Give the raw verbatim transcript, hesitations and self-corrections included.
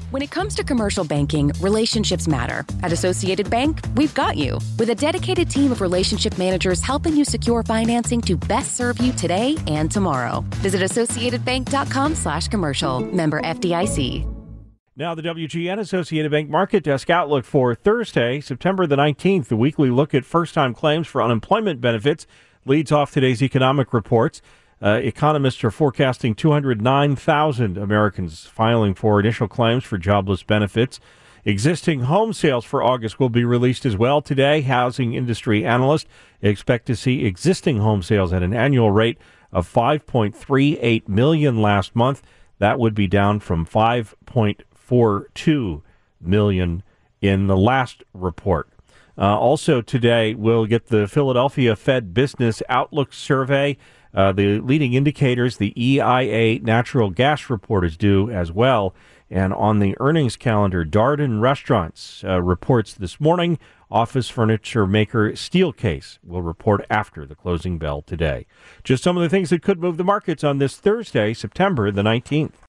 When it comes to commercial banking, relationships matter. At Associated Bank, we've got you. With a dedicated team of relationship managers helping you secure financing to best serve you today and tomorrow. Visit associatedbank.com slash commercial. Member F D I C. Now the W G N Associated Bank Market Desk Outlook for Thursday, September the nineteenth. The weekly look at first-time claims for unemployment benefits leads off today's economic reports. Uh, economists are forecasting two hundred nine thousand Americans filing for initial claims for jobless benefits. Existing home sales for August will be released as well today. Housing industry analysts expect to see existing home sales at an annual rate of five point three eight million last month. That would be down from five point four two million in the last report. Uh, also today, we'll get the Philadelphia Fed Business Outlook Survey. Uh, the leading indicators, the E I A natural gas report is due as well. And on the earnings calendar, Darden Restaurants uh, reports this morning. Office furniture maker Steelcase will report after the closing bell today. Just some of the things that could move the markets on this Thursday, September the nineteenth.